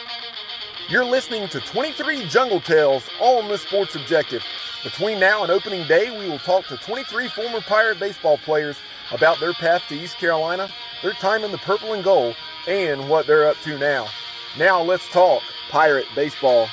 You're listening to 23 Jungle Tales on the Sports Objective. Between now and opening day, we will talk to 23 former Pirate baseball players about their path to East Carolina, their time in the purple and gold, and what they're up to now. Now let's talk Pirate baseball.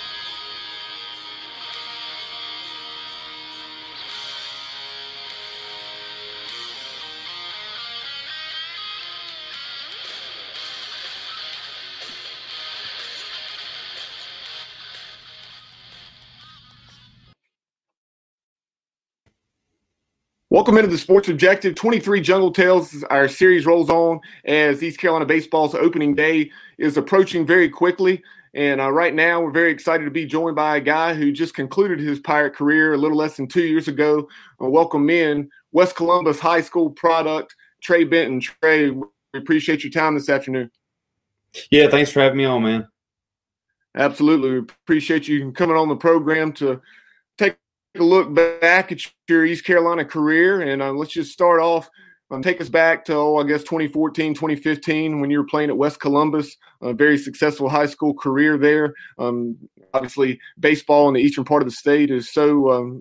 Welcome into the Sports Objective. 23 Jungle Tales. Our series rolls on as East Carolina baseball's opening day is approaching very quickly. And right now, we're very excited to be joined by a guy who just concluded his Pirate career a little less than 2 years ago. Welcome in West Columbus High School product, Trey Benton. Trey, we appreciate your time this afternoon. Yeah, thanks for having me on, man. Absolutely. We appreciate you coming on the program to take a look back at your East Carolina career, and let's just start off. Take us back to, 2014, 2015, when you were playing at West Columbus, a very successful high school career there. Obviously, baseball in the eastern part of the state is so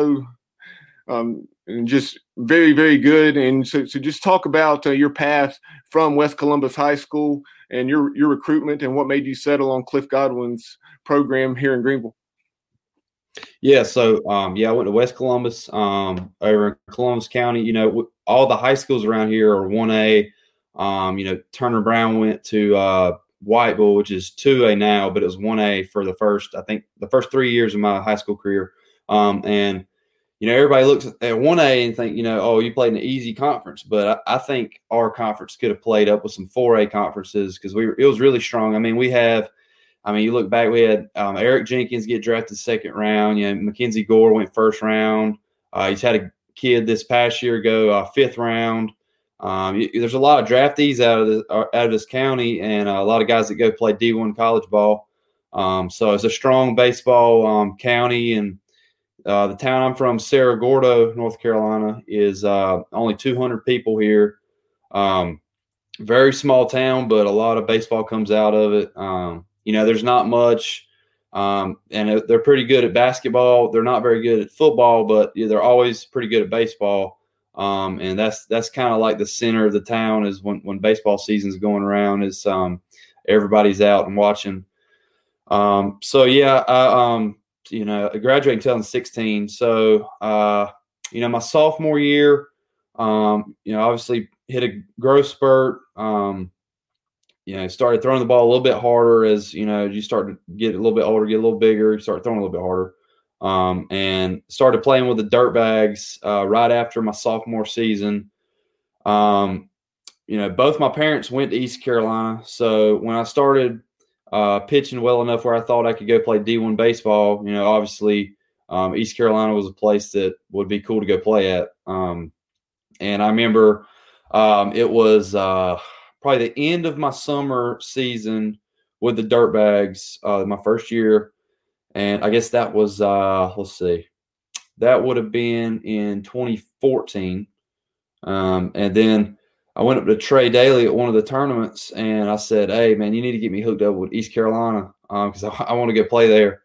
just very, very good. And so just talk about your path from West Columbus High School and your recruitment and what made you settle on Cliff Godwin's program here in Greenville. Yeah, so I went to West Columbus over in Columbus County. All the high schools around here are 1A. Turner Brown went to Whiteville, which is 2A now, but it was 1A for the first 3 years of my high school career. And everybody looks at 1A and think, you played in an easy conference, but I think our conference could have played up with some 4A conferences because it was really strong. You look back, we had Eric Jenkins get drafted second round. Mackenzie Gore went first round. He's had a kid this past year go fifth round. There's a lot of draftees out of this county, and a lot of guys that go play D1 college ball. So it's a strong baseball county, and the town I'm from, Cerro Gordo, North Carolina, is only 200 people here. Very small town, but a lot of baseball comes out of it. There's not much, and they're pretty good at basketball. They're not very good at football, but they're always pretty good at baseball. And that's kind of like the center of the town is when baseball season's going around is everybody's out and watching. I graduated in 2016. So, my sophomore year, obviously hit a growth spurt. Started throwing the ball a little bit harder as, you start to get a little bit older, get a little bigger, you start throwing a little bit harder. And started playing with the Dirtbags right after my sophomore season. Both my parents went to East Carolina. So when I started pitching well enough where I thought I could go play D1 baseball, obviously East Carolina was a place that would be cool to go play at. And I remember it was probably the end of my summer season with the Dirtbags, my first year. And I guess that was, that would have been in 2014. And then I went up to Trey Daly at one of the tournaments, and I said, "Hey, man, you need to get me hooked up with East Carolina because I want to go play there."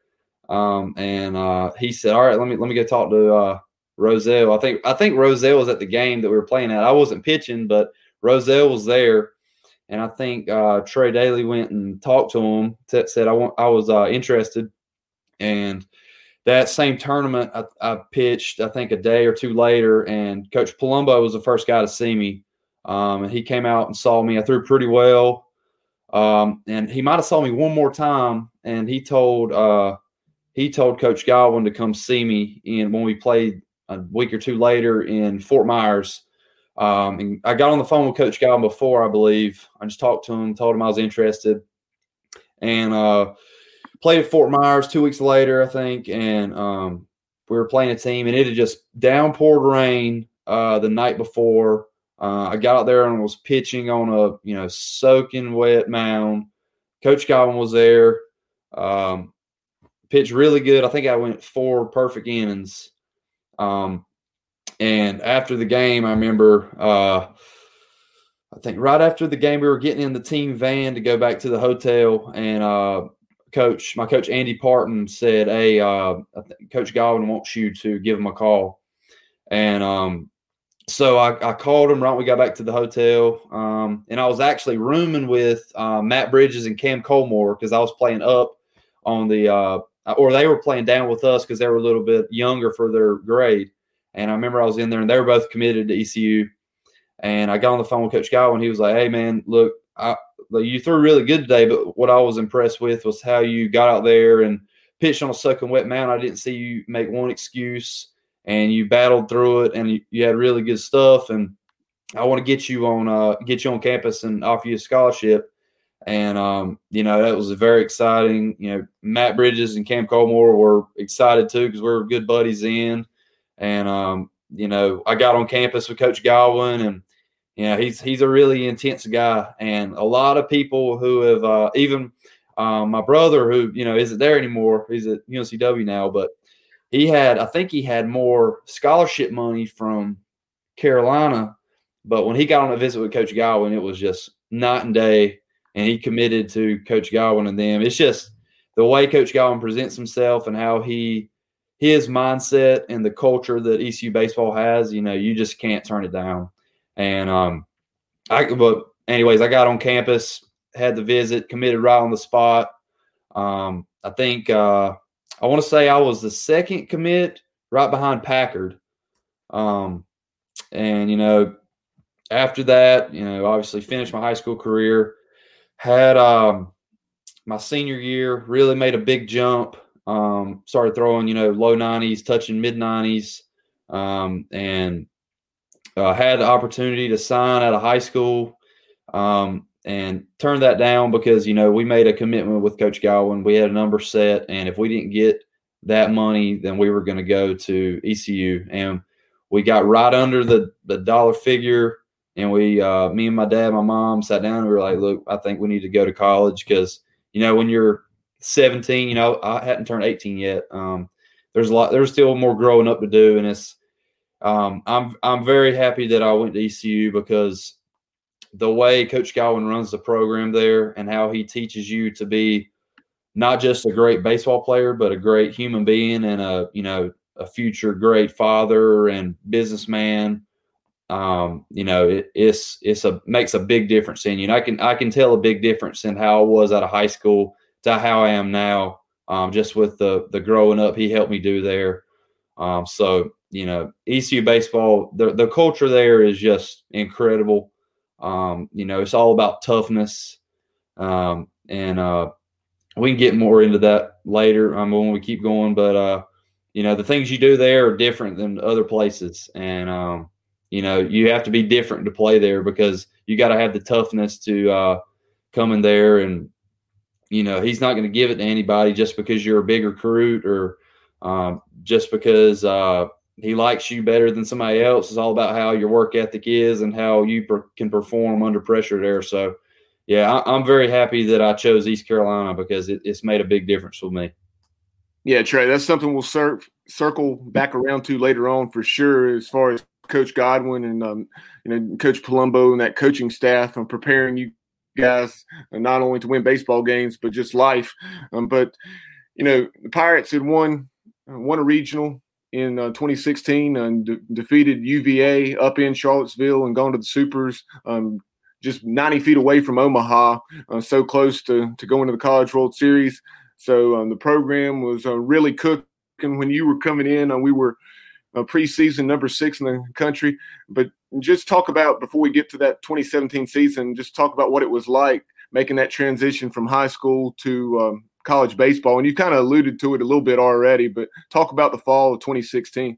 And he said, "All right, let me go talk to Roselle." I think Roselle was at the game that we were playing at. I wasn't pitching, but Roselle was there. And I think Trey Daly went and talked to him, said I was interested. And that same tournament, I pitched, I think, a day or two later, and Coach Palumbo was the first guy to see me. And he came out and saw me. I threw pretty well. And he might have saw me one more time, and he told Coach Godwin to come see me when we played a week or two later in Fort Myers. And I got on the phone with Coach Godwin before, I believe. I just talked to him, told him I was interested, and played at Fort Myers 2 weeks later, I think. And we were playing a team, and it had just downpoured rain the night before. I got out there and was pitching on a soaking wet mound. Coach Godwin was there. Pitched really good. I think I went 4 perfect innings. And after the game, I remember I think right after the game, we were getting in the team van to go back to the hotel, and my coach Andy Parton said, "Hey, Coach Godwin wants you to give him a call." And so I called him right when we got back to the hotel, and I was actually rooming with Matt Bridges and Cam Colmore because I was playing up on the or they were playing down with us because they were a little bit younger for their grade. And I remember I was in there, and they were both committed to ECU. And I got on the phone with Coach Godwin. He was like, "Hey, man, look, you threw really good today, but what I was impressed with was how you got out there and pitched on a sucking wet mound. I didn't see you make one excuse, and you battled through it, and you had really good stuff. And I want to get you on campus and offer you a scholarship." And that was very exciting. Matt Bridges and Cam Colmore were excited too because we were good buddies then. And I got on campus with Coach Godwin, and he's a really intense guy. And a lot of people who have even my brother, who isn't there anymore, he's at UNCW now, but I think he had more scholarship money from Carolina. But when he got on a visit with Coach Godwin, it was just night and day. And he committed to Coach Godwin and them. It's just the way Coach Godwin presents himself and how his mindset and the culture that ECU baseball has, you just can't turn it down. And but anyways, I got on campus, had the visit, committed right on the spot. I think I want to say I was the second commit, right behind Packard. And after that, obviously finished my high school career. Had my senior year, really made a big jump. Started throwing, low 90s, touching mid 90s, and had the opportunity to sign out of high school, and turned that down because we made a commitment with Coach Godwin. We had a number set, and if we didn't get that money, then we were going to go to ECU, and we got right under the dollar figure. And me and my dad, my mom sat down and we were like, "Look, I think we need to go to college because, when you're 17, I hadn't turned 18 yet. There's still more growing up to do." And it's, I'm very happy that I went to ECU because the way Coach Godwin runs the program there and how he teaches you to be not just a great baseball player, but a great human being and a future great father and businessman. It makes a big difference in you. And I can tell a big difference in how I was out of high school to how I am now. Just with the growing up, he helped me do there. ECU baseball, the culture there is just incredible. It's all about toughness. And we can get more into that later when we keep going. But, the things you do there are different than other places. And, you have to be different to play there because you got to have the toughness to come in there. And, he's not going to give it to anybody just because you're a big recruit or just because he likes you better than somebody else. It's all about how your work ethic is and how you can perform under pressure there. So, yeah, I'm very happy that I chose East Carolina because it's made a big difference with me. Yeah, Trey, that's something we'll circle back around to later on for sure as far as Coach Godwin and Coach Palumbo and that coaching staff and preparing you guys not only to win baseball games but just life. But the Pirates had won a regional in 2016 and defeated UVA up in Charlottesville and gone to the Supers, just 90 feet away from Omaha, so close to going to the College World Series. So the program was really cooking when you were coming in. We were preseason number 6 in the country. But just talk about, before we get to that 2017 season, just talk about what it was like making that transition from high school to college baseball. And you kind of alluded to it a little bit already, but talk about the fall of 2016.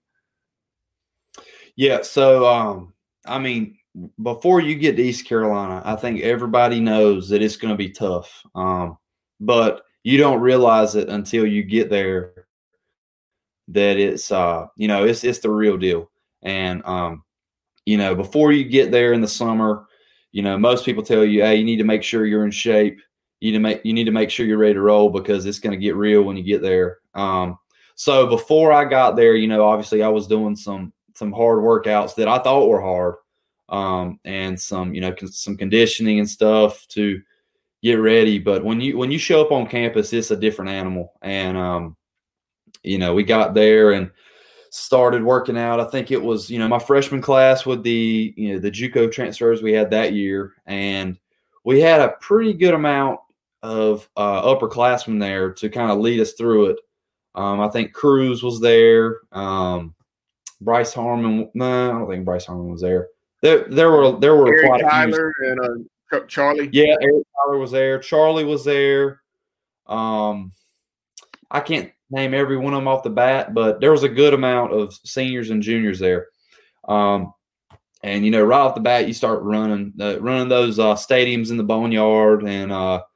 Yeah, so, before you get to East Carolina, I think everybody knows that it's going to be tough. But you don't realize it until you get there that it's, it's the real deal. And, before you get there in the summer, most people tell you, hey, you need to make sure you're in shape. You need to make sure you're ready to roll because it's going to get real when you get there. So before I got there, obviously I was doing some hard workouts that I thought were hard. and some, some conditioning and stuff to get ready. But when you show up on campus, it's a different animal. And, we got there and started working out. I think it was, my freshman class with the JUCO transfers we had that year. And we had a pretty good amount of upperclassmen there to kind of lead us through it. I think Cruz was there. Bryce Harmon. No, I don't think Bryce Harmon was there. There were Eric quite Tyler a few. and Charlie. Yeah, Eric Tyler was there. Charlie was there. I can't name every one of them off the bat, but there was a good amount of seniors and juniors there. And right off the bat, you start running those stadiums in the Boneyard, and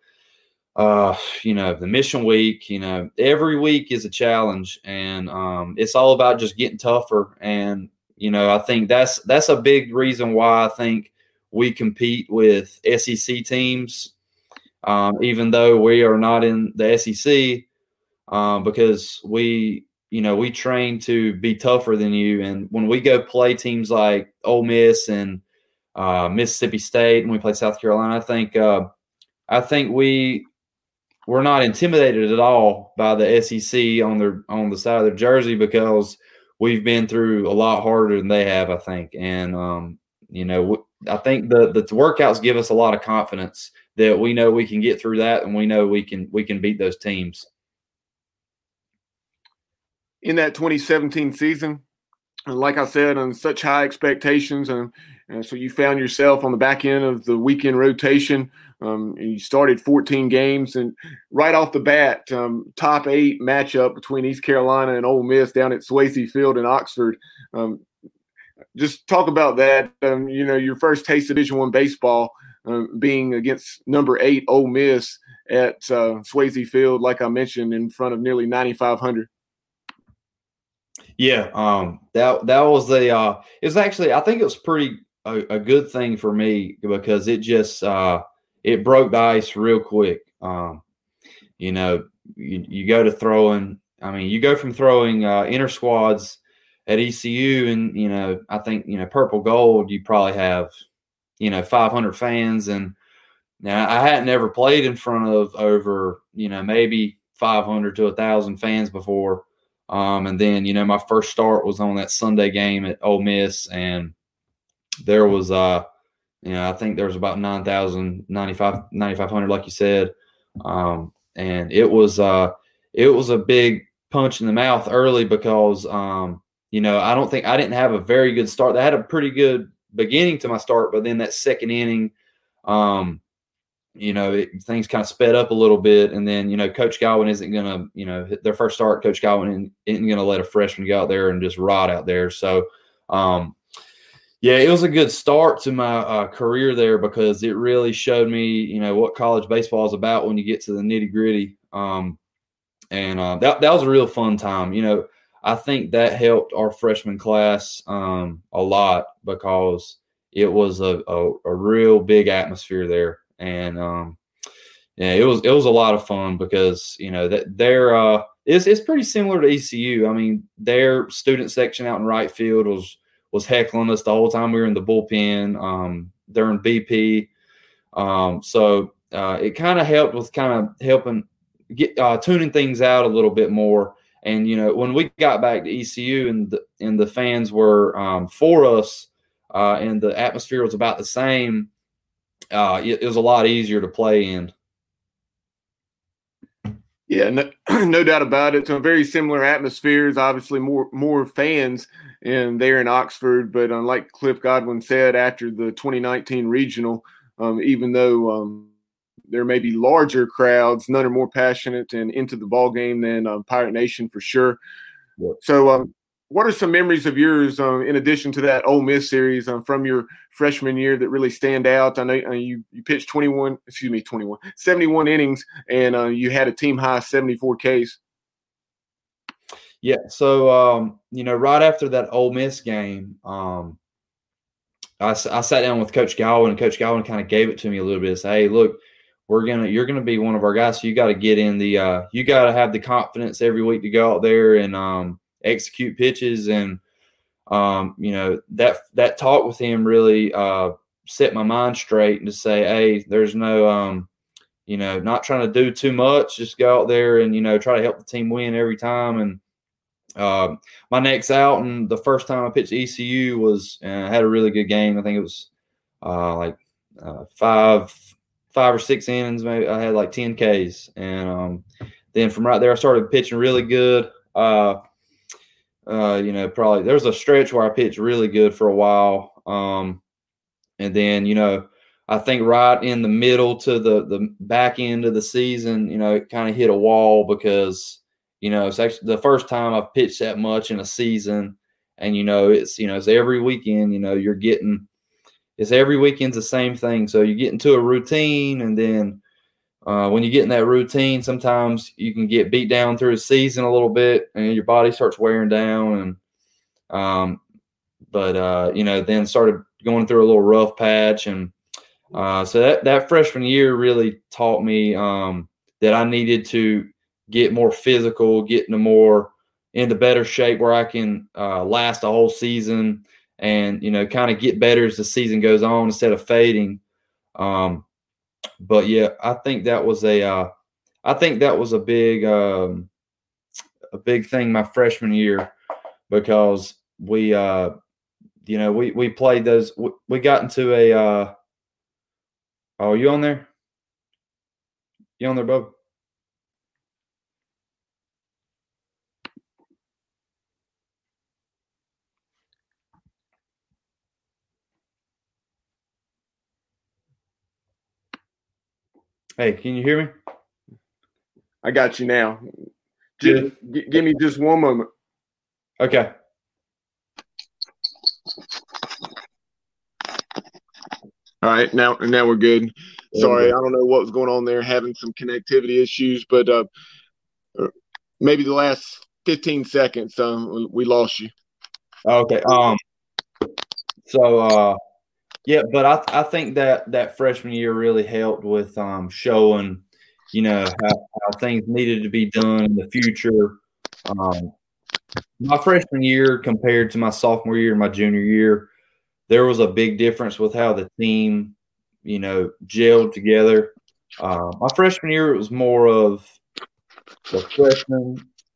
the Mission Week. Every week is a challenge, and it's all about just getting tougher. And I think that's a big reason why I think we compete with SEC teams, even though we are not in the SEC, because we train to be tougher than you. And when we go play teams like Ole Miss and Mississippi State, and we play South Carolina, I think we're not intimidated at all by the SEC on the side of their jersey, because we've been through a lot harder than they have, I think. And I think the workouts give us a lot of confidence that we know we can get through that, and we know we can beat those teams. In that 2017 season, like I said, on such high expectations, and so you found yourself on the back end of the weekend rotation. And you started 14 games, and right off the bat, top 8 matchup between East Carolina and Ole Miss down at Swayze Field in Oxford. Just talk about that. Your first taste of Division I baseball being against number 8 Ole Miss at Swayze Field, like I mentioned, in front of nearly 9,500. Yeah, that was it was actually, I think it was a good thing for me, because it just it broke the ice real quick. You go to throwing. I mean, you go from throwing inter squads at ECU, and I think Purple Gold, you probably have 500 fans, and now I hadn't ever played in front of over maybe 500 to 1,000 fans before. And then, my first start was on that Sunday game at Ole Miss, and there was, I think there was about 9,500, like you said. And it was a big punch in the mouth early, because, I didn't have a very good start. I had a pretty good beginning to my start, but then that second inning, things kind of sped up a little bit. And then, Coach Godwin isn't going to, their first start, Coach Godwin isn't going to let a freshman go out there and just rot out there. So, it was a good start to my career there, because it really showed me, what college baseball is about when you get to the nitty gritty. And that was a real fun time. I think that helped our freshman class a lot, because it was a real big atmosphere there. And it was a lot of fun, because it's pretty similar to ECU. I mean, their student section out in right field was heckling us the whole time we were in the bullpen during BP. So it kind of helped with helping get tuning things out a little bit more. And when we got back to ECU and the fans were for us, and the atmosphere was about the same, it was a lot easier to play in. Yeah, no doubt about it. So very similar atmospheres, obviously more fans there in Oxford. But like Cliff Godwin said, after the 2019 regional, even though there may be larger crowds, none are more passionate and into the ball game than Pirate Nation for sure. Yep. So what are some memories of yours, in addition to that Ole Miss series, from your freshman year that really stand out? I know you pitched 71 innings, and you had a team high 74 Ks. Yeah. So, right after that Ole Miss game, I sat down with Coach Godwin, and Coach Godwin kind of gave it to me a little bit and said, "Hey, look, you're gonna be one of our guys. So you got to get in the, you got to have the confidence every week to go out there and execute pitches." And that talk with him really set my mind straight and to say, hey, there's no, not trying to do too much. Just go out there and, try to help the team win every time. And my next out and the first time I pitched ECU was had a really good game. I think it was five or six innings. Maybe I had like 10 Ks. And then from right there, I started pitching really good. Probably there was a stretch where I pitched really good for a while. And then, I think right in the middle to the back end of the season, it kind of hit a wall because, it's actually the first time I've pitched that much in a season. And, it's every weekend, it's every weekend's the same thing. So you get into a routine, and then when you get in that routine, sometimes you can get beat down through the season a little bit and your body starts wearing down. And, then started going through a little rough patch. And so that freshman year really taught me that I needed to get more physical, get into better shape where I can last a whole season and, kind of get better as the season goes on instead of fading. But yeah, I think that was a big thing my freshman year, because we played those. We got into a. Oh, you on there? You on there, Bob? Hey, can you hear me? I got you now. Give me just one moment. Okay. All right, now we're good. Sorry, I don't know what was going on there, having some connectivity issues, but maybe the last 15 seconds, we lost you. Okay. But I think that freshman year really helped with showing, how things needed to be done in the future. My freshman year compared to my sophomore year and my junior year, there was a big difference with how the team, gelled together. My freshman year, it was more of the freshmen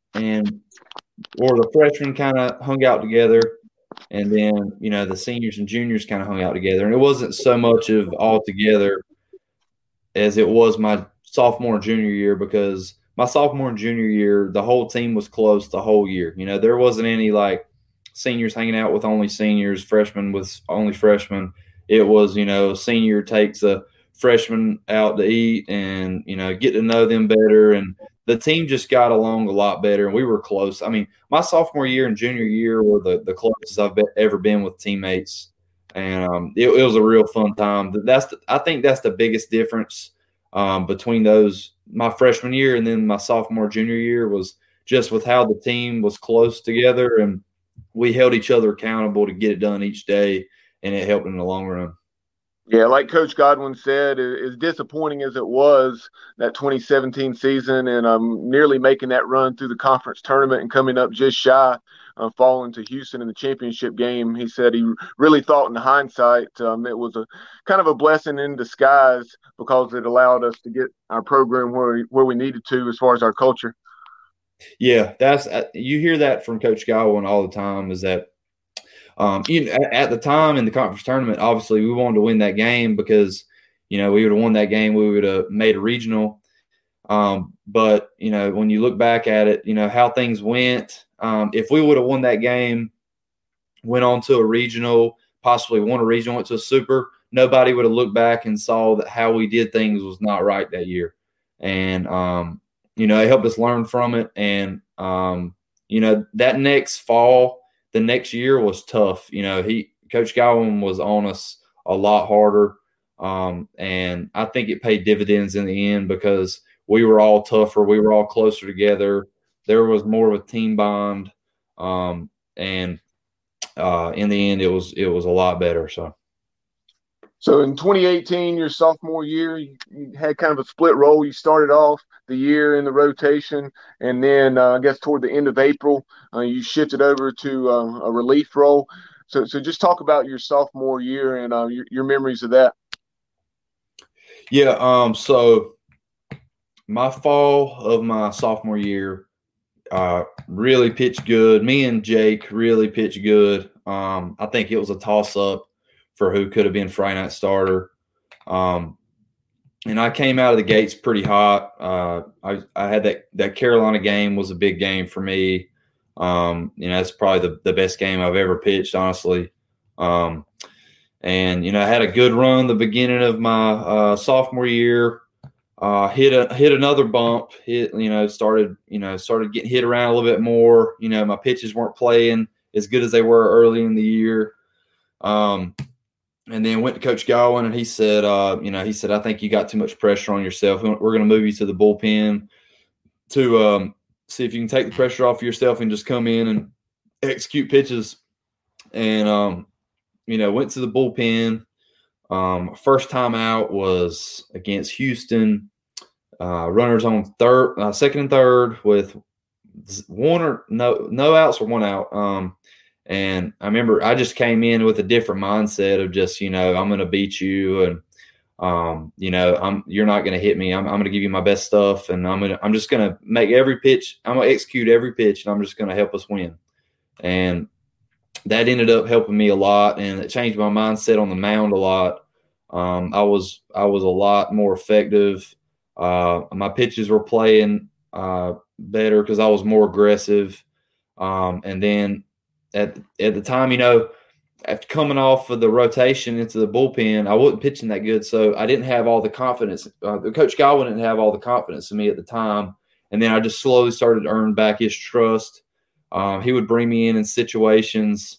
the freshmen kind of hung out together. And then, the seniors and juniors kind of hung out together. And it wasn't so much of all together as it was my sophomore and junior year, because my sophomore and junior year, the whole team was close the whole year. There wasn't any like seniors hanging out with only seniors, freshmen with only freshmen. It was, senior takes a freshman out to eat and, get to know them better. And the team just got along a lot better, and we were close. I mean, my sophomore year and junior year were the closest I've ever been with teammates, and it was a real fun time. I think that's the biggest difference between my freshman year and then my sophomore, junior year, was just with how the team was close together, and we held each other accountable to get it done each day, and it helped in the long run. Yeah, like Coach Godwin said, as disappointing as it was, that 2017 season, and nearly making that run through the conference tournament and coming up just shy, falling to Houston in the championship game. He said he really thought in hindsight it was a kind of a blessing in disguise, because it allowed us to get our program where we needed to as far as our culture. Yeah, you hear that from Coach Godwin all the time, is that at the time in the conference tournament, obviously we wanted to win that game because, we would have won that game, we would have made a regional. But, when you look back at it, how things went, if we would have won that game, went on to a regional, possibly won a regional, went to a super, nobody would have looked back and saw that how we did things was not right that year. And, it helped us learn from it. And, that next fall, the next year was tough. Coach Godwin was on us a lot harder. And I think it paid dividends in the end, because we were all tougher. We were all closer together. There was more of a team bond. And in the end, it was a lot better. So in 2018, your sophomore year, you had kind of a split role. You started off the year in the rotation, and then I guess toward the end of April, you shifted over to a relief role. So just talk about your sophomore year and your memories of that. Yeah. So my fall of my sophomore year, really pitched good. Me and Jake really pitched good. I think it was a toss-up for who could have been Friday night starter. And I came out of the gates pretty hot. I had that Carolina game was a big game for me. It's probably the best game I've ever pitched, honestly. And I had a good run the beginning of my sophomore year. Hit another bump. Started getting hit around a little bit more. My pitches weren't playing as good as they were early in the year. And then went to Coach Godwin, and he said, I think you got too much pressure on yourself. We're going to move you to the bullpen to see if you can take the pressure off yourself and just come in and execute pitches. And went to the bullpen. First time out was against Houston. Runners on second and third with no outs or one out. And I remember I just came in with a different mindset of just, I'm going to beat you, and you're not going to hit me. I'm going to give you my best stuff, and I'm just going to make every pitch. I'm going to execute every pitch, and I'm just going to help us win. And that ended up helping me a lot, and it changed my mindset on the mound a lot. I was a lot more effective. My pitches were playing better because I was more aggressive. And then at the time, after coming off of the rotation into the bullpen, I wasn't pitching that good, so I didn't have all the confidence. Coach Godwin didn't have all the confidence in me at the time, and then I just slowly started to earn back his trust. He would bring me in situations.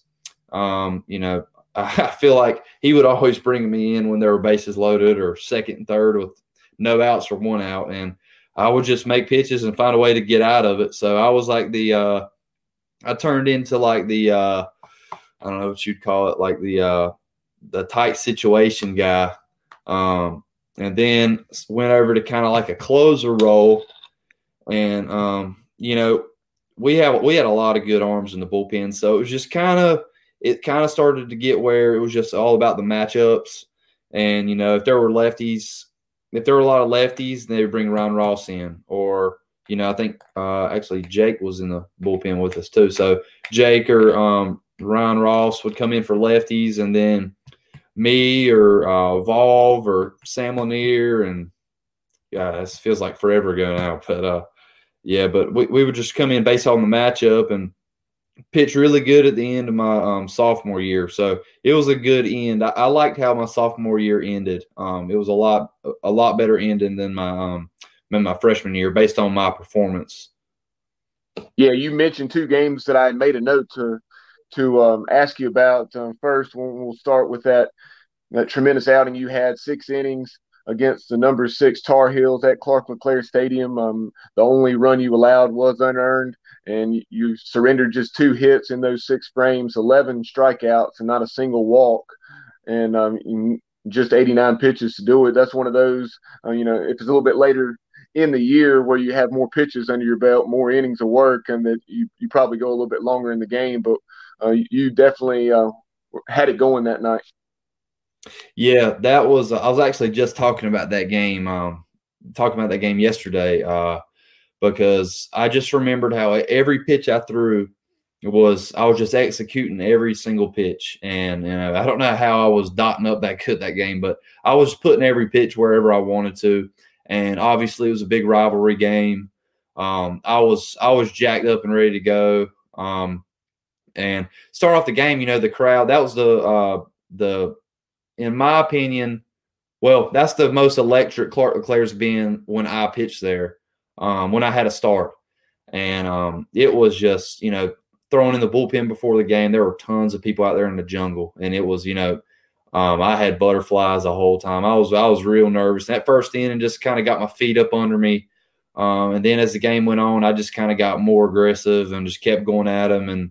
I feel like he would always bring me in when there were bases loaded or second and third with no outs or one out, and I would just make pitches and find a way to get out of it. So I was like I turned into like I don't know what you'd call it, like the tight situation guy. And then went over to kind of like a closer role. And, we had a lot of good arms in the bullpen. So it was just it started to get where it was just all about the matchups. And, if there were a lot of lefties, they would bring Ryan Ross in, or, I think actually Jake was in the bullpen with us too. So Jake or Ryan Ross would come in for lefties, and then me or Volve or Sam Lanier, and this feels like forever ago now. But but we would just come in based on the matchup and pitch really good at the end of my sophomore year. So it was a good end. I liked how my sophomore year ended. It was a lot better ending than my freshman year based on my performance. Yeah, you mentioned two games that I made a note to ask you about. First, we'll start with that tremendous outing you had, 6 innings against the number 6 Tar Heels at Clark LeClair Stadium. The only run you allowed was unearned, and you surrendered just 2 hits in those 6 frames, 11 strikeouts, and not a single walk, and just 89 pitches to do it. That's one of those, if it's a little bit later in the year where you have more pitches under your belt, more innings of work, and that you probably go a little bit longer in the game, but you definitely had it going that night. Yeah, that was. I was actually just talking about that game. Yesterday, because I just remembered how every pitch I threw I was just executing every single pitch, and I don't know how I was dotting up that game, but I was putting every pitch wherever I wanted to, and obviously it was a big rivalry game. I was jacked up and ready to go. And start off the game, the crowd. That was the in my opinion, well, that's the most electric Clark LeClair's been when I pitched there, when I had a start. And it was just, thrown in the bullpen before the game. There were tons of people out there in the jungle. And it was, I had butterflies the whole time. I was real nervous. That first inning just kind of got my feet up under me. And then as the game went on, I just kind of got more aggressive and just kept going at them. And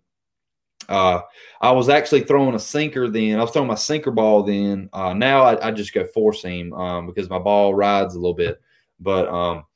I was actually throwing a sinker then. I was throwing my sinker ball then. Now I just go four seam because my ball rides a little bit. But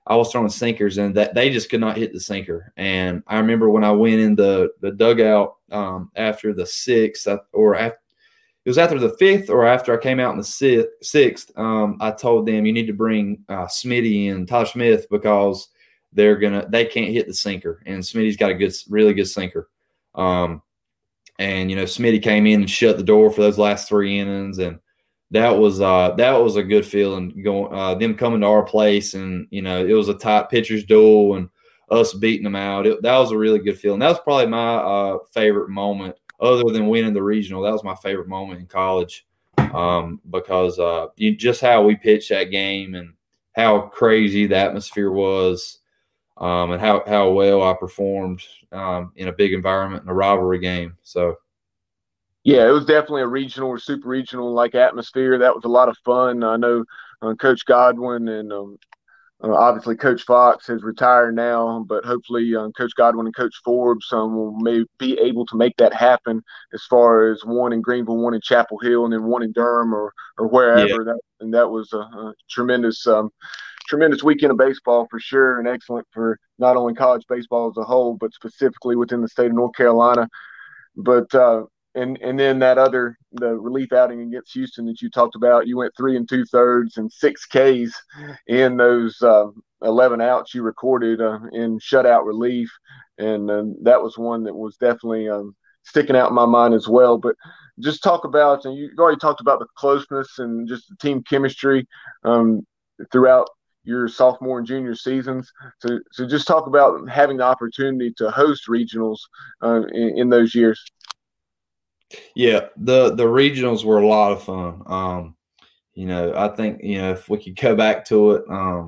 I was throwing sinkers, and that they just could not hit the sinker. And I remember when I went in the dugout after the sixth, it was after the fifth or after I came out in the sixth, I told them, you need to bring Smitty and Todd Smith because they can't hit the sinker. And Smitty's got a really good sinker. And, Smitty came in and shut the door for those last 3 innings. And that was a good feeling going, them coming to our place. And, it was a tight pitcher's duel and us beating them out. That was a really good feeling. That was probably my favorite moment. Other than winning the regional, that was my favorite moment in college because just how we pitched that game and how crazy the atmosphere was and how well I performed in a big environment in a rivalry game. So, yeah, it was definitely a regional or super regional like atmosphere. That was a lot of fun. I know Coach Godwin and obviously, Coach Fox has retired now, but hopefully Coach Godwin and Coach Forbes will be able to make that happen as far as one in Greenville, one in Chapel Hill, and then one in Durham or wherever. Yeah. That was a tremendous weekend of baseball for sure, and excellent for not only college baseball as a whole, but specifically within the state of North Carolina. But and then the relief outing against Houston that you talked about, you went 3 2/3 and 6 Ks in those 11 outs you recorded in shutout relief. And that was one that was definitely sticking out in my mind as well. But just talk about, and you've already talked about the closeness and just the team chemistry throughout your sophomore and junior seasons. So just talk about having the opportunity to host regionals in those years. Yeah, the regionals were a lot of fun. I think, if we could go back to it,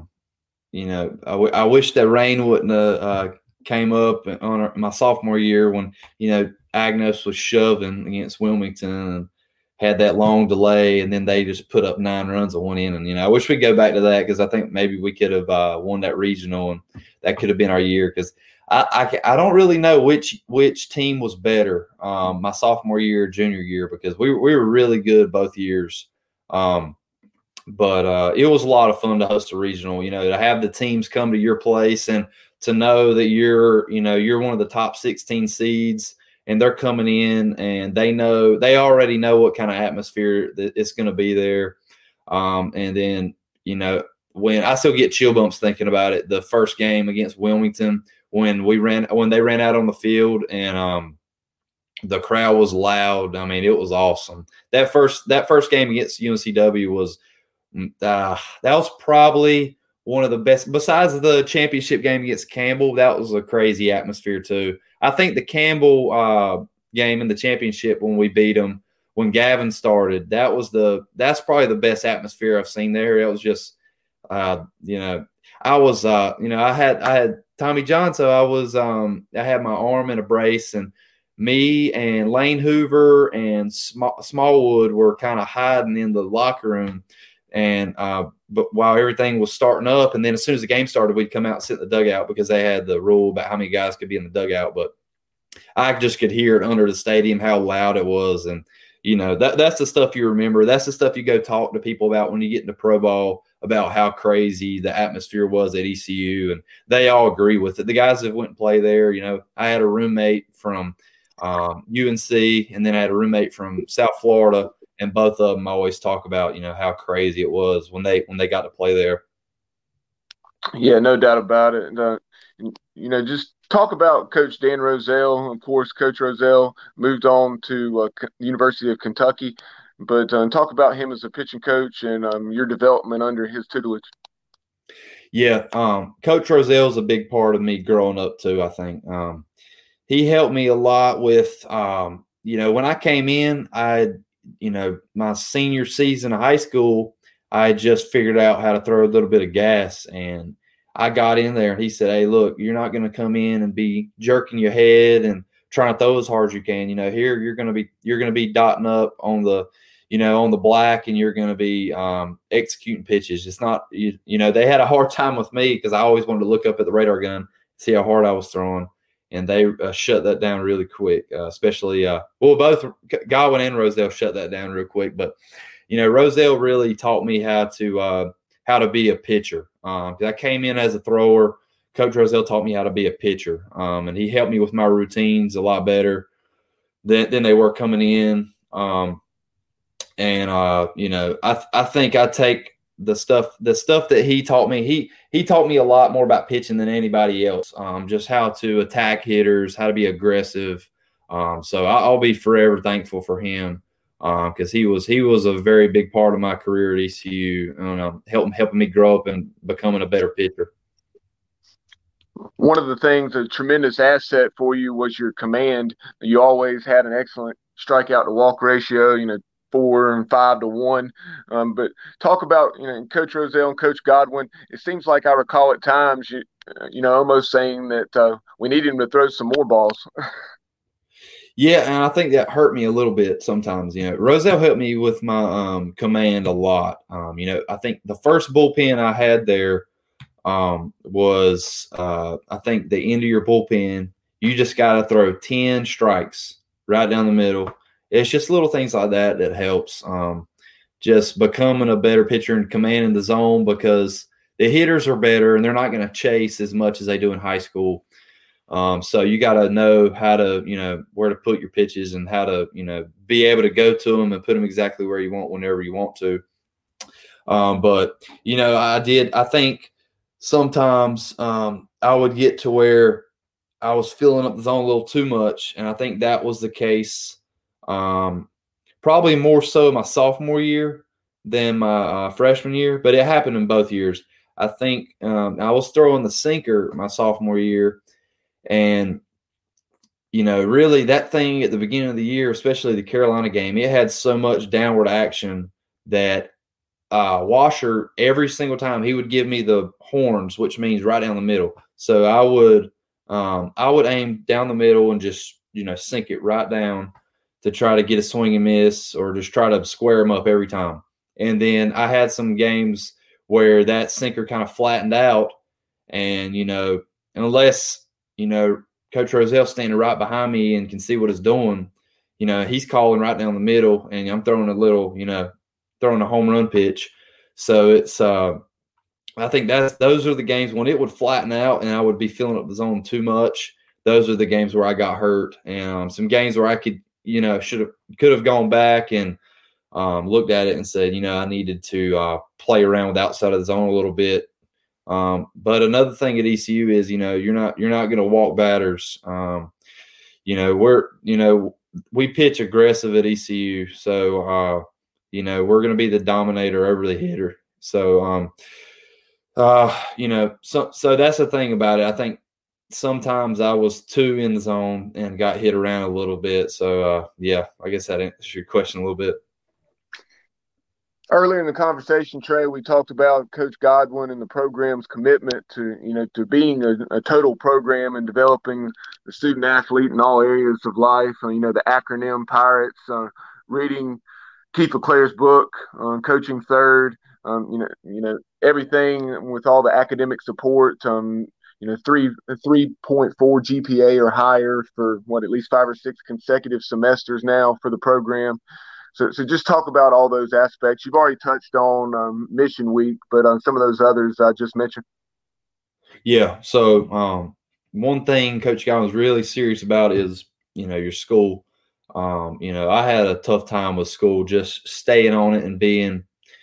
I wish that rain wouldn't have came up on my sophomore year when, Agnos was shoving against Wilmington and had that long delay, and then they just put up 9 runs in 1 inning. I wish we'd go back to that because I think maybe we could have won that regional, and that could have been our year because I don't really know which team was better my sophomore year or junior year because we were really good both years. But it was a lot of fun to host a regional, to have the teams come to your place and to know that you're one of the top 16 seeds and they're coming in and they already know what kind of atmosphere that it's going to be there. And then, when I still get chill bumps thinking about it, the first game against Wilmington, when they ran out on the field and the crowd was loud. I mean, it was awesome. That first game against UNCW was that was probably one of the best. Besides the championship game against Campbell, that was a crazy atmosphere too. I think the Campbell game in the championship when we beat them, when Gavin started, that's probably the best atmosphere I've seen there. It was just, I had Tommy John, so I had my arm in a brace, and me and Lane Hoover and Smallwood were kind of hiding in the locker room, and but while everything was starting up, and then as soon as the game started, we'd come out and sit in the dugout because they had the rule about how many guys could be in the dugout. But I just could hear it under the stadium how loud it was, and that's the stuff you remember. That's the stuff you go talk to people about when you get into pro ball, about how crazy the atmosphere was at ECU, and they all agree with it. The guys that went and play there, I had a roommate from UNC, and then I had a roommate from South Florida, and both of them always talk about, how crazy it was when they got to play there. Yeah, no doubt about it. Just talk about Coach Dan Rozelle. Of course, Coach Rozelle moved on to University of Kentucky. But talk about him as a pitching coach and your development under his tutelage. Yeah, Coach Rozelle is a big part of me growing up too, I think. He helped me a lot with, when I came in, my senior season of high school, I just figured out how to throw a little bit of gas. And I got in there and he said, hey, look, you're not going to come in and be jerking your head and trying to throw as hard as you can. Here you're going to be dotting up on the on the black, and you're going to be executing pitches. It's not, they had a hard time with me because I always wanted to look up at the radar gun, see how hard I was throwing, and they shut that down really quick. Especially, both Godwin and Rozelle shut that down real quick. But Rozelle really taught me how to how to be a pitcher. I came in as a thrower. Coach Roselle taught me how to be a pitcher, and he helped me with my routines a lot better than they were coming in. I think I take the stuff that he taught me. He taught me a lot more about pitching than anybody else. Just how to attack hitters, how to be aggressive. So I'll be forever thankful for him because he was a very big part of my career at ECU, helping me grow up and becoming a better pitcher. One of the things, a tremendous asset for you was your command. You always had an excellent strikeout to walk ratio, 4 and 5 to 1. But talk about, Coach Roselle and Coach Godwin. It seems like I recall at times, almost saying that we need him to throw some more balls. Yeah, and I think that hurt me a little bit sometimes. Roselle helped me with my command a lot. I think the first bullpen I had there was I think the end of your bullpen. You just got to throw 10 strikes right down the middle. It's just little things like that helps. Just becoming a better pitcher and commanding the zone because the hitters are better and they're not going to chase as much as they do in high school. So you got to know how to, where to put your pitches and how to, be able to go to them and put them exactly where you want whenever you want to. But I think sometimes I would get to where I was filling up the zone a little too much. And I think that was the case probably more so my sophomore year than my freshman year, but it happened in both years. I think I was throwing the sinker my sophomore year, and really that thing at the beginning of the year, especially the Carolina game, it had so much downward action that Washer, every single time he would give me the horns, which means right down the middle. So I would aim down the middle and just sink it right down to try to get a swing and miss or just try to square them up every time. And then I had some games where that sinker kind of flattened out, and unless Coach Roselle standing right behind me and can see what it's doing, he's calling right down the middle, and I'm throwing throwing a home run pitch. So it's I think those are the games when it would flatten out and I would be filling up the zone too much. Those are the games where I got hurt, and some games where I could could have gone back and looked at it and said, I needed to play around with outside of the zone a little bit. But another thing at ECU is, you're not going to walk batters. We pitch aggressive at ECU, so we're going to be the dominator over the hitter. So so that's the thing about it. I think sometimes I was too in the zone and got hit around a little bit. So I guess that answers your question a little bit. Earlier in the conversation, Trey, we talked about Coach Godwin and the program's commitment to being a total program and developing the student athlete in all areas of life. The acronym Pirates, reading Keith LeClaire's book, Coaching Third, everything with all the academic support, 3.4 GPA or higher for at least 5 or 6 consecutive semesters now for the program. So just talk about all those aspects. You've already touched on Mission Week, but some of those others I just mentioned. Yeah. So one thing Coach Guy was really serious about is, your school. I had a tough time with school, just staying on it and being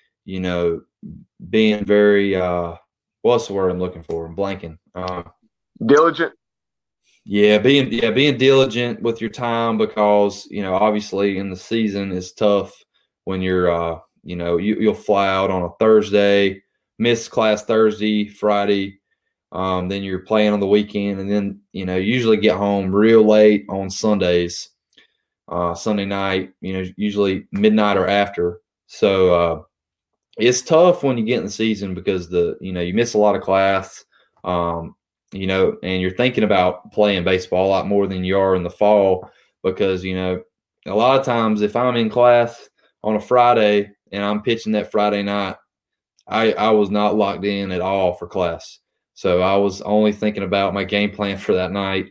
very what's the word I'm looking for? I'm blanking. Diligent. Yeah, being diligent with your time because, obviously in the season it's tough when you're you'll fly out on a Thursday, miss class Thursday, Friday, then you're playing on the weekend, and then usually get home real late on Sundays, Sunday night, usually midnight or after. So it's tough when you get in the season because you miss a lot of class. And you're thinking about playing baseball a lot more than you are in the fall because, a lot of times if I'm in class on a Friday and I'm pitching that Friday night, I was not locked in at all for class. So I was only thinking about my game plan for that night.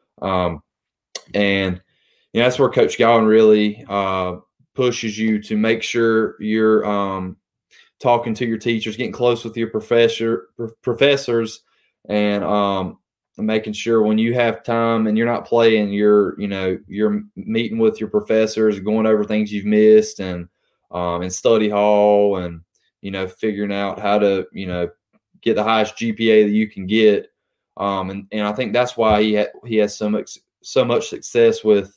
And that's where Coach Gowan really pushes you to make sure you're talking to your teachers, getting close with your professors, and making sure when you have time and you're not playing, you're meeting with your professors, going over things you've missed, and in study hall, and figuring out how to get the highest GPA that you can get. And I think that's why he has so much success with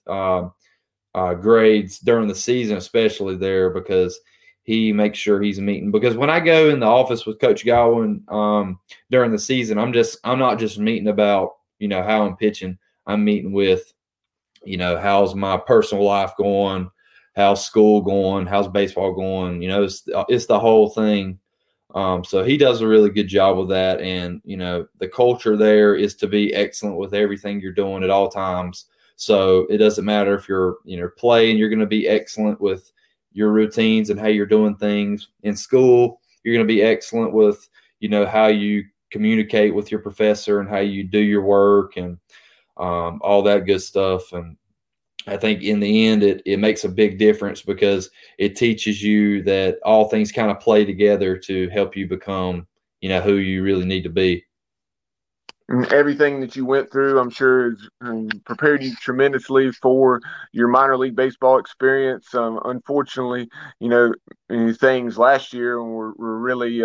grades during the season, especially there, because he makes sure he's meeting. Because when I go in the office with Coach Godwin during the season, I'm not just meeting about how I'm pitching. I'm meeting with how's my personal life going, how's school going, how's baseball going. It's the whole thing. So he does a really good job with that, and the culture there is to be excellent with everything you're doing at all times. So it doesn't matter if you're playing, you're going to be excellent with your routines and how you're doing things. In school, you're going to be excellent with how you communicate with your professor and how you do your work, and all that good stuff. And I think in the end, it makes a big difference, because it teaches you that all things kind of play together to help you become, who you really need to be. Everything that you went through, I'm sure, prepared you tremendously for your minor league baseball experience. Unfortunately, things last year were really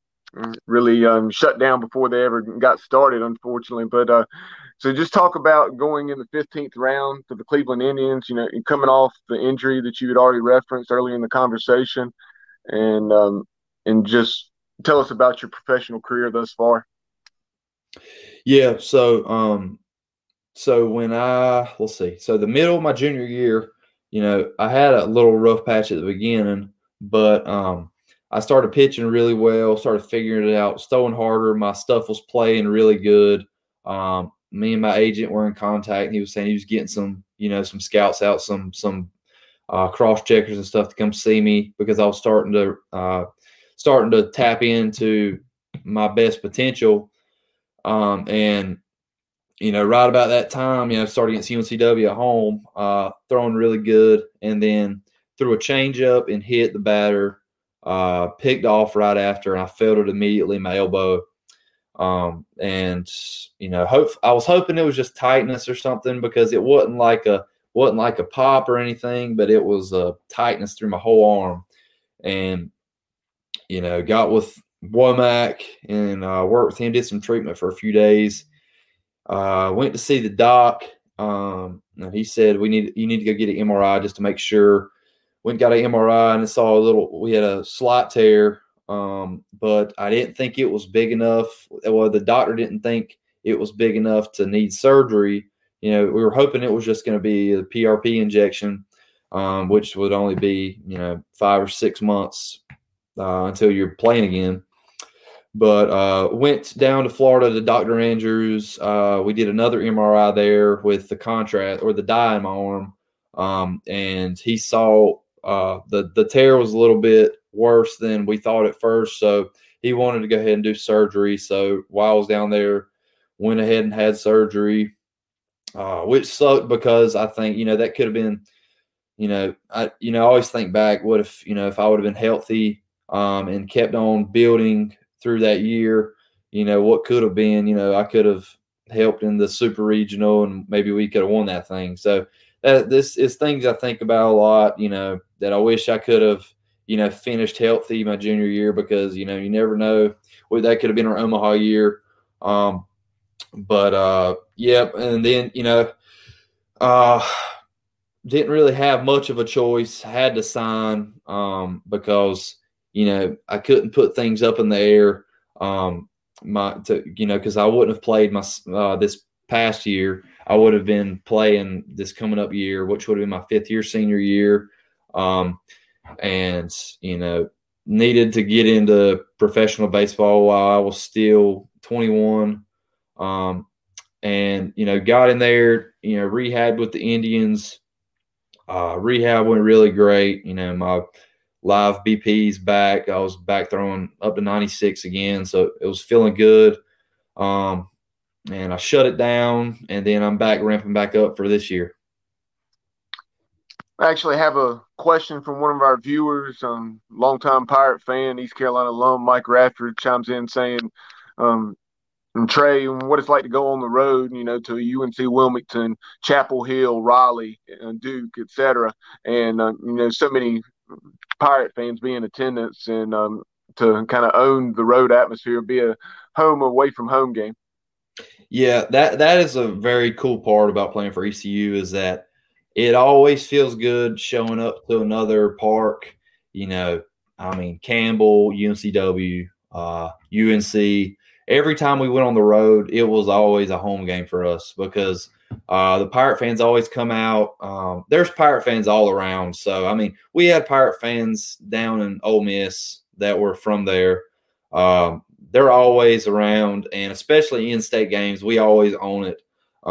shut down before they ever got started, unfortunately. But so just talk about going in the 15th round for the Cleveland Indians, coming off the injury that you had already referenced earlier in the conversation, and just tell us about your professional career thus far. Yeah. So when so the middle of my junior year, I had a little rough patch at the beginning, but I started pitching really well, started figuring it out, throwing harder. My stuff was playing really good. Me and my agent were in contact, and he was saying he was getting some scouts out, some cross checkers and stuff to come see me, because I was starting to tap into my best potential. And right about that time, started against UNCW at home, throwing really good, and then threw a changeup and hit the batter, picked off right after, and I felt it immediately in my elbow. And I was hoping it was just tightness or something, because it wasn't like a pop or anything, but it was a tightness through my whole arm. And got with Womack and worked with him, did some treatment for a few days. Went to see the doc, and he said you need to go get an MRI just to make sure. Went and got an MRI, and we had a slight tear, but I didn't think it was big enough. Well, the doctor didn't think it was big enough to need surgery. We were hoping it was just going to be a PRP injection, which would only be 5 or 6 months until you're playing again. But went down to Florida to Dr. Andrews. We did another MRI there with the contrast or the dye in my arm, and he saw the tear was a little bit worse than we thought at first, so he wanted to go ahead and do surgery. So while I was down there, went ahead and had surgery, which sucked, because I think that could have been, I always think back, what if if I would have been healthy and kept on building through that year, what could have been. I could have helped in the super regional, and maybe we could have won that thing. So this is things I think about a lot, that I wish I could have, finished healthy my junior year, because, you never know. Well, that could have been our Omaha year. Yep. And then, didn't really have much of a choice. Had to sign because, I couldn't put things up in the air because I wouldn't have played my this past year. I would have been playing this coming up year, which would have been my 5th year senior year. And, needed to get into professional baseball while I was still 21. And, got in there, rehab with the Indians. Rehab went really great. My live BP's back. I was back throwing up to 96 again. So it was feeling good. And I shut it down, and then I'm back ramping back up for this year. I actually have a question from one of our viewers, longtime Pirate fan, East Carolina alum Mike Radford chimes in saying, um, and Trey, what it's like to go on the road, to UNC Wilmington, Chapel Hill, Raleigh, Duke, etc., and so many Pirate fans be in attendance and to kind of own the road atmosphere, be a home away from home game. Yeah, that is a very cool part about playing for ECU is that it always feels good showing up to another park. Campbell, UNCW, UNC. Every time we went on the road, it was always a home game for us because the Pirate fans always come out. There's Pirate fans all around. So, we had Pirate fans down in Ole Miss that were from there. They're always around, and especially in-state games, we always own it.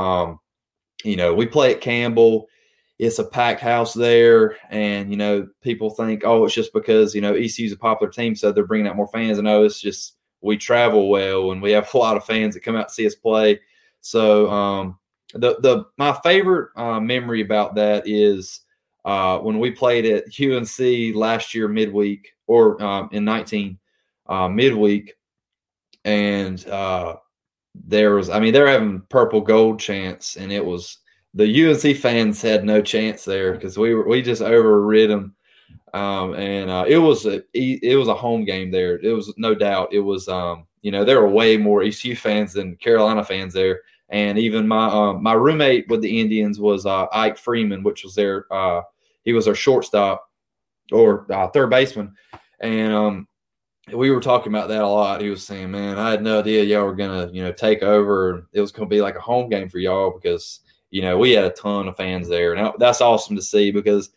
We play at Campbell. It's a packed house there, and, people think, oh, it's just because, ECU's a popular team, so they're bringing out more fans. And no, it's just we travel well, and we have a lot of fans that come out to see us play. So my favorite memory about that is when we played at UNC last year midweek or in 19 midweek. And they're having purple gold chants, and it was the UNC fans had no chance there because we just overrid them. It was a home game there. It was no doubt. It was there were way more ECU fans than Carolina fans there. And even my roommate with the Indians was Ike Freeman, which was he was our shortstop or third baseman, and we were talking about that a lot. He was saying, man, I had no idea y'all were going to, take over. It was going to be like a home game for y'all because, we had a ton of fans there. And that's awesome to see because,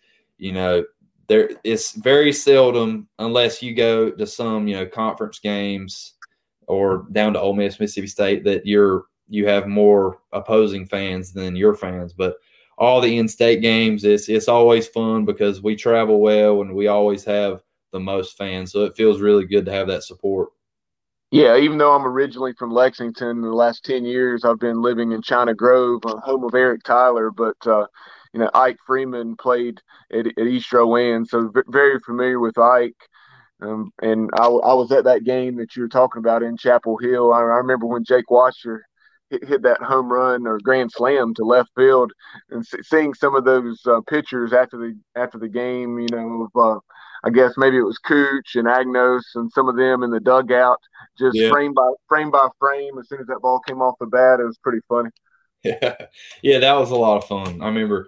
it's very seldom unless you go to some, conference games or down to Ole Miss, Mississippi State that you have more opposing fans than your fans. But all the in-state games, it's always fun because we travel well and we always have the most fans, so it feels really good to have that support. Yeah, even though I'm originally from Lexington, the last 10 years I've been living in China Grove, home of Eric Tyler, but Ike Freeman played at East Rowan, so very familiar with Ike. And I was at that game that you were talking about in Chapel Hill. I remember when Jake Washer hit that home run or grand slam to left field, and seeing some of those pictures after the game, of I guess maybe it was Cooch and Agnos and some of them in the dugout, just frame by frame. As soon as that ball came off the bat, it was pretty funny. Yeah, that was a lot of fun. I remember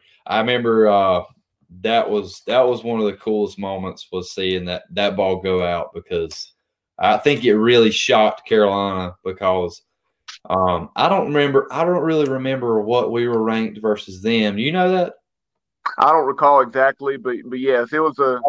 that was one of the coolest moments was seeing that ball go out because I think it really shocked Carolina because I don't really remember what we were ranked versus them. Do you know that? I don't recall exactly, but yes, it was a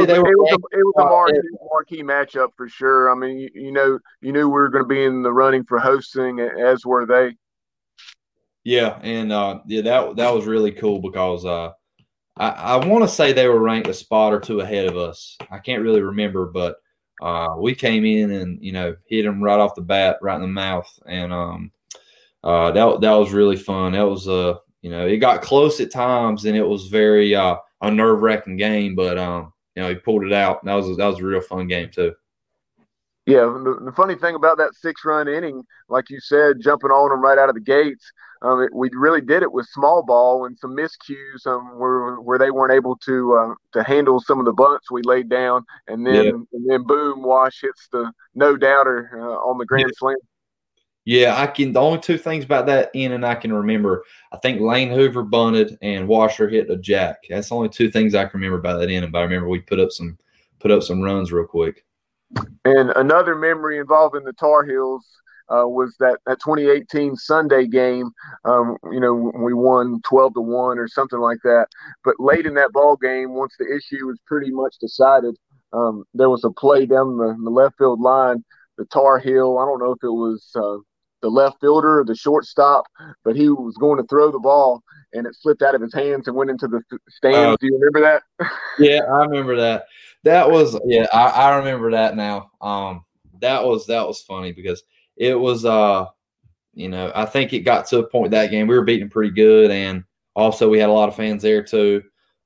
marquee matchup for sure. You knew we were going to be in the running for hosting, as were they. Yeah, and that was really cool because I want to say they were ranked a spot or two ahead of us. I can't really remember, but we came in and hit them right off the bat, right in the mouth, and that was really fun. That was it got close at times, and it was very a nerve-wracking game, but he pulled it out. That was a real fun game too. Yeah, the funny thing about that 6-run inning, like you said, jumping on them right out of the gates, we really did it with small ball and some miscues where they weren't able to handle some of the bunts we laid down, and then boom, Wash hits the no doubter on the grand slam. Yeah, the only two things about that inning I can remember, I think Lane Hoover bunted and Washer hit a jack. That's the only two things I can remember about that inning. But I remember we put up some runs real quick. And another memory involving the Tar Heels was that 2018 Sunday game. We won 12-1 or something like that. But late in that ball game, once the issue was pretty much decided, there was a play down the left field line. The Tar Heel, I don't know if it was the left fielder or the shortstop, but he was going to throw the ball, and it slipped out of his hands and went into the stands. Do you remember that? Yeah, I remember that. That was I remember that now. That was funny because it was I think it got to a point that game we were beating pretty good, and also we had a lot of fans there too.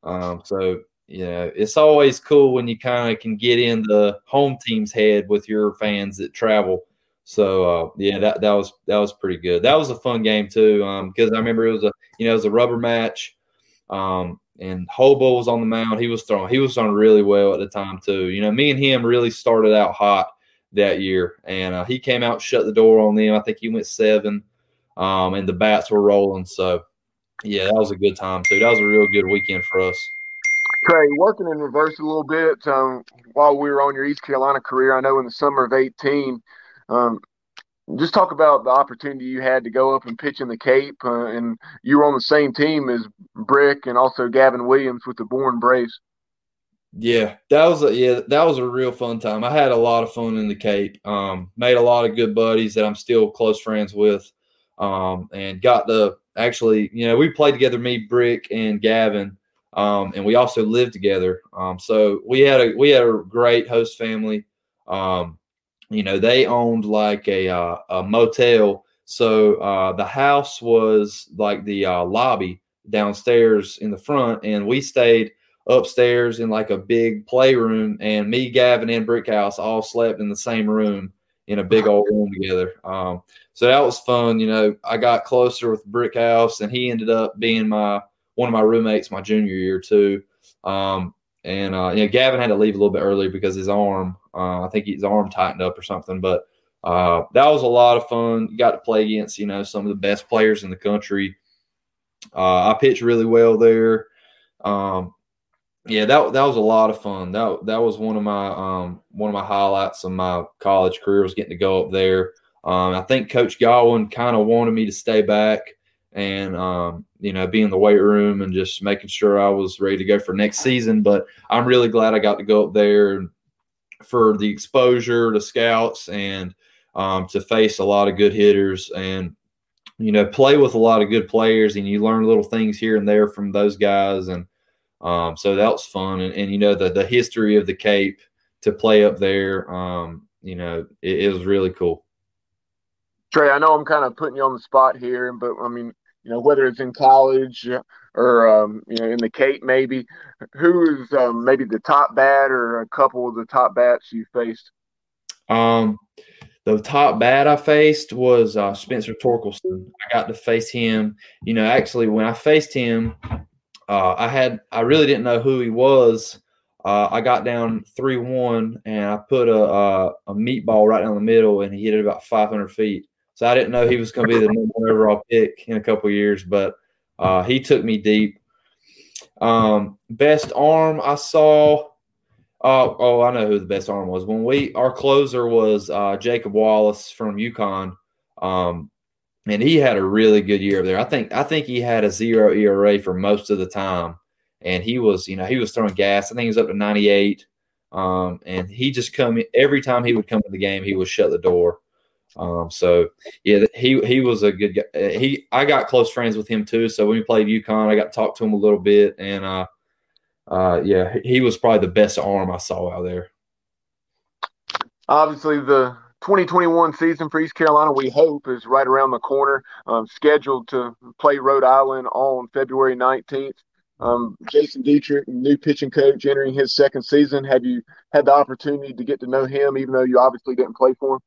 So it's always cool when you kind of can get in the home team's head with your fans that travel. So that was pretty good. That was a fun game too, because I remember it was a rubber match, and Hobo was on the mound. He was throwing really well at the time too. Me and him really started out hot that year, and he came out, shut the door on them. I think he went 7, and the bats were rolling. So yeah, that was a good time too. That was a real good weekend for us. Trey, working in reverse a little bit, while we were on your East Carolina career, I know in the summer of 18, just talk about the opportunity you had to go up and pitch in the Cape, and you were on the same team as Brick and also Gavin Williams with the Bourne Braves. Yeah, that was a real fun time. I had a lot of fun in the Cape. Made a lot of good buddies that I'm still close friends with, and got to actually, we played together, me, Brick, and Gavin, and we also lived together. So we had a great host family. They owned like a motel. So the house was like the lobby downstairs in the front, and we stayed upstairs in like a big playroom, and me, Gavin, and Brickhouse all slept in the same room in a big old room together. So that was fun. I got closer with Brickhouse, and he ended up being one of my roommates my junior year too. Gavin had to leave a little bit earlier because his arm, I think his arm tightened up or something. But that was a lot of fun. You got to play against, some of the best players in the country. I pitched really well there. That was a lot of fun. That was one of my highlights of my college career, was getting to go up there. I think Coach Godwin kind of wanted me to stay back and be in the weight room and just making sure I was ready to go for next season. But I'm really glad I got to go up there for the exposure to scouts and to face a lot of good hitters and play with a lot of good players, and you learn little things here and there from those guys. And so that was fun. And the history of the Cape to play up there, it was really cool. Trey, I know I'm kind of putting you on the spot here, but I mean, whether it's in college or, in the Cape, maybe, who is maybe the top bat or a couple of the top bats you faced? The top bat I faced was Spencer Torkelson. I got to face him. Actually, when I faced him, I really didn't know who he was. I got down 3-1, and I put a meatball right down the middle, and he hit it about 500 feet. So I didn't know he was going to be the number 1 overall pick in a couple of years, but he took me deep. Best arm I saw. I know who the best arm was. Our closer was Jacob Wallace from UConn, and he had a really good year there. I think he had a 0 ERA for most of the time, and he was throwing gas. I think he was up to 98, and he just every time he would come to the game, he would shut the door. He was a good guy. I got close friends with him too. So when we played UConn, I got to talk to him a little bit, and he was probably the best arm I saw out there. Obviously, the 2021 season for East Carolina, we hope, is right around the corner. Scheduled to play Rhode Island on February 19th. Jason Dietrich, new pitching coach, entering his second season. Have you had the opportunity to get to know him, even though you obviously didn't play for him?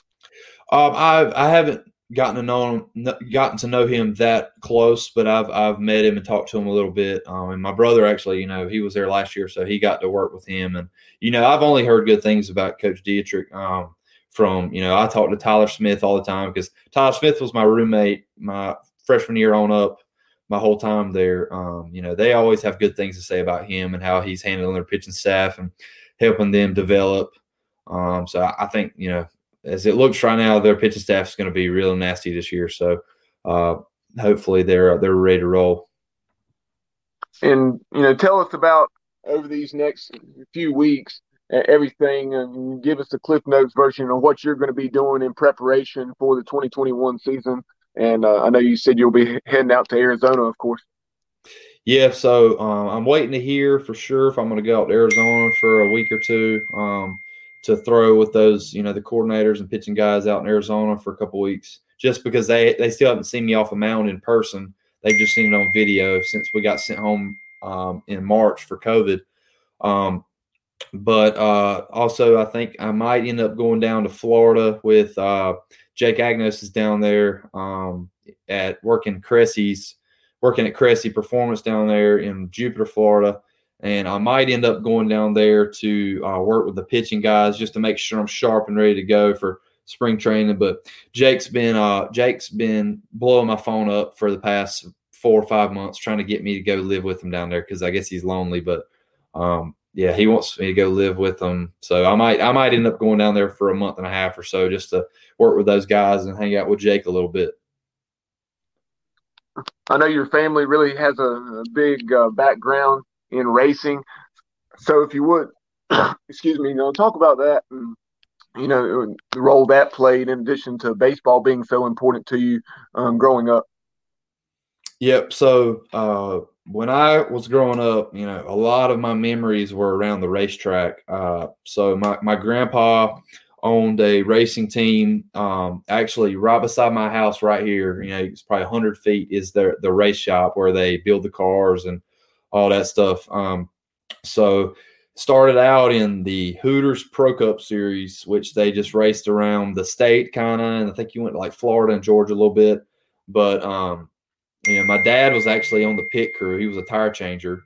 I haven't gotten to know him that close, but I've met him and talked to him a little bit. And my brother actually, he was there last year, so he got to work with him. And I've only heard good things about Coach Dietrich. I talk to Tyler Smith all the time because Tyler Smith was my roommate my freshman year on up. My whole time there, they always have good things to say about him and how he's handling their pitching staff and helping them develop. So I think, as it looks right now, their pitching staff is going to be real nasty this year. So hopefully they're ready to roll. And, tell us about over these next few weeks, everything, and give us the Cliff Notes version of what you're going to be doing in preparation for the 2021 season. And I know you said you'll be heading out to Arizona, of course. Yeah, so I'm waiting to hear for sure if I'm going to go out to Arizona for a week or two to throw with those, the coordinators and pitching guys out in Arizona for a couple weeks, just because they still haven't seen me off a mound in person. They've just seen it on video since we got sent home in March for COVID. But also, I think I might end up going down to Florida with Jake Agnos is down there at working at Cressy Performance down there in Jupiter, Florida. And I might end up going down there to work with the pitching guys just to make sure I'm sharp and ready to go for spring training. But Jake's been blowing my phone up for the past 4 or 5 months trying to get me to go live with him down there because I guess he's lonely. But yeah, he wants me to go live with him. So I might end up going down there for a month and a half or so just to work with those guys and hang out with Jake a little bit. I know your family really has a big background in racing. So if you would, excuse me, talk about that and, the role that played in addition to baseball being so important to you growing up. Yep. So when I was growing up, a lot of my memories were around the racetrack. So my grandpa owned a racing team. Actually, right beside my house, right here, it's probably 100 feet is the race shop where they build the cars and all that stuff. So started out in the Hooters Pro Cup Series, which they just raced around the state kind of, and I think you went to like Florida and Georgia a little bit. But my dad was actually on the pit crew. He was a tire changer.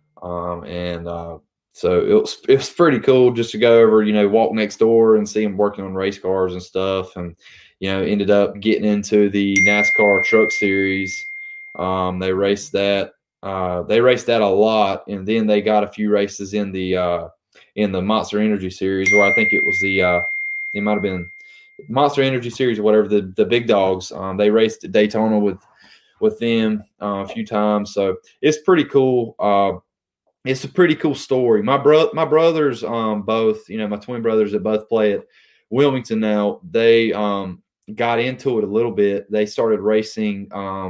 So it was pretty cool just to go over, walk next door and see him working on race cars and stuff. And, ended up getting into the NASCAR Truck Series. They raced that. They raced that a lot. And then they got a few races in the Monster Energy Series where I think it was it might have been Monster Energy Series or whatever, the big dogs. They raced at Daytona with them a few times. So it's pretty cool. It's a pretty cool story. My brothers, both, my twin brothers that both play at Wilmington now, they got into it a little bit. They started racing.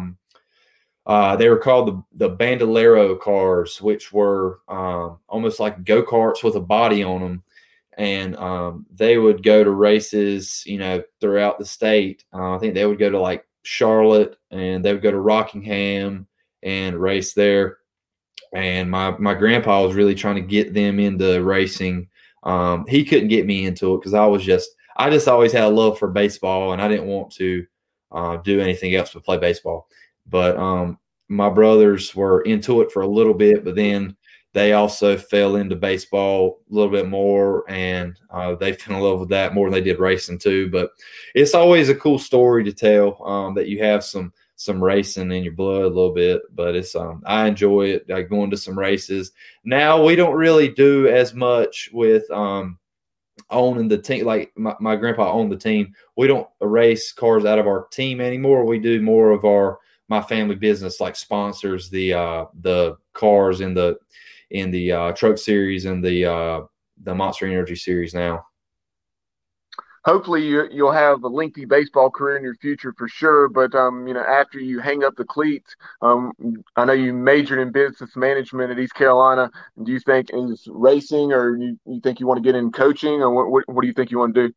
They were called the Bandolero cars, which were almost like go-karts with a body on them. And they would go to races, throughout the state. I think they would go to like Charlotte and they would go to Rockingham and race there. And my grandpa was really trying to get them into racing. He couldn't get me into it because I just always had a love for baseball and I didn't want to do anything else but play baseball. But my brothers were into it for a little bit, but then they also fell into baseball a little bit more, and they fell in love with that more than they did racing too. But it's always a cool story to tell that you have some racing in your blood a little bit. But it's I enjoy it, like going to some races. Now we don't really do as much with owning the team. Like my grandpa owned the team. We don't race cars out of our team anymore. We do more of my family business, like sponsors the cars in the truck series and the Monster Energy Series now. Hopefully you'll have a lengthy baseball career in your future for sure. But, after you hang up the cleats, I know you majored in business management at East Carolina. Do you think is racing or you think you want to get in coaching or what do you think you want to do?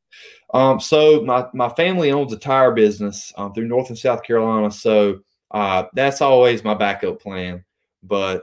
So my family owns a tire business through North and South Carolina. So that's always my backup plan. But,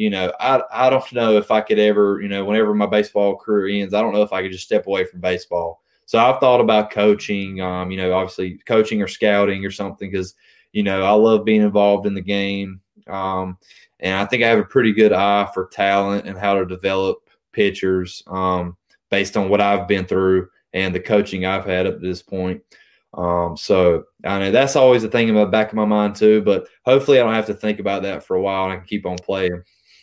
I don't know if I could ever, whenever my baseball career ends, I don't know if I could just step away from baseball. So I've thought about coaching, obviously coaching or scouting or something because, I love being involved in the game. And I think I have a pretty good eye for talent and how to develop pitchers based on what I've been through and the coaching I've had up to this point. So I know that's always a thing in the back of my mind too, but hopefully I don't have to think about that for a while and I can keep on playing.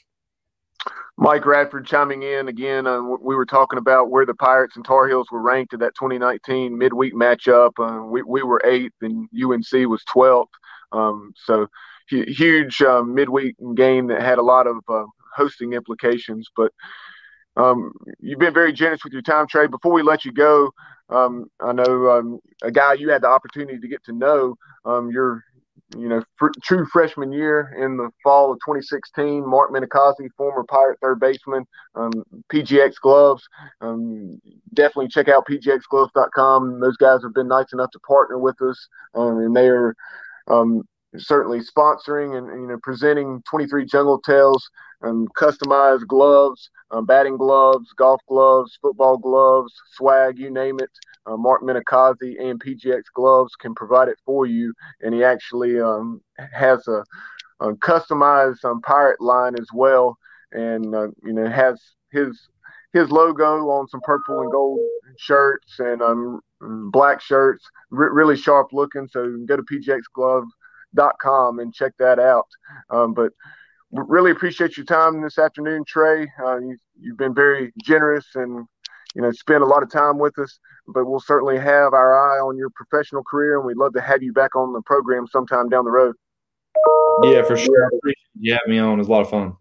Mike Radford chiming in again. We were talking about where the Pirates and Tar Heels were ranked in that 2019 midweek matchup. We were 8th and UNC was 12th. So huge midweek game that had a lot of hosting implications. But you've been very generous with your time, Trey. Before we let you go, I know a guy you had the opportunity to get to know your true freshman year in the fall of 2016, Mark Minikasi, former Pirate third baseman, PGX Gloves. Definitely check out pgxgloves.com. Those guys have been nice enough to partner with us, and they are certainly sponsoring and presenting 23 Jungle Tales, customized gloves, batting gloves, golf gloves, football gloves, swag, you name it. Mark Minikazi and PGX Gloves can provide it for you, and he actually has a customized Pirate line as well, and has his logo on some purple and gold shirts and black shirts, really sharp looking. So you can go to pgxglove.com and check that out. But really appreciate your time this afternoon, Trey. You've been very generous and spent a lot of time with us, but we'll certainly have our eye on your professional career, and we'd love to have you back on the program sometime down the road. Yeah, for sure. I appreciate you having me on. It was a lot of fun.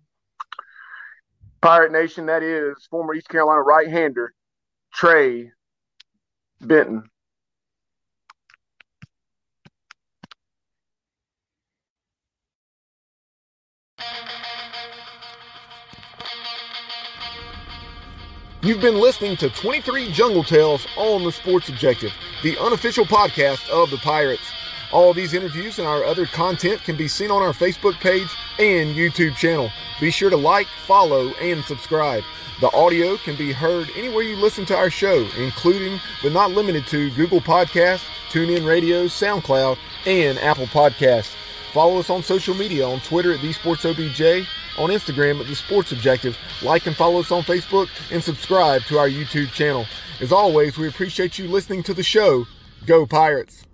Pirate Nation, that is former East Carolina right-hander Trey Benton. You've been listening to 23 Jungle Tales on the Sports Objective, the unofficial podcast of the Pirates. All these interviews and our other content can be seen on our Facebook page and YouTube channel. Be sure to like, follow, and subscribe. The audio can be heard anywhere you listen to our show, including but not limited to Google Podcasts, TuneIn Radio, SoundCloud, and Apple Podcasts. Follow us on social media on Twitter at TheSportsOBJ, on Instagram at The Sports Objective. Like and follow us on Facebook, and subscribe to our YouTube channel. As always, we appreciate you listening to the show. Go Pirates!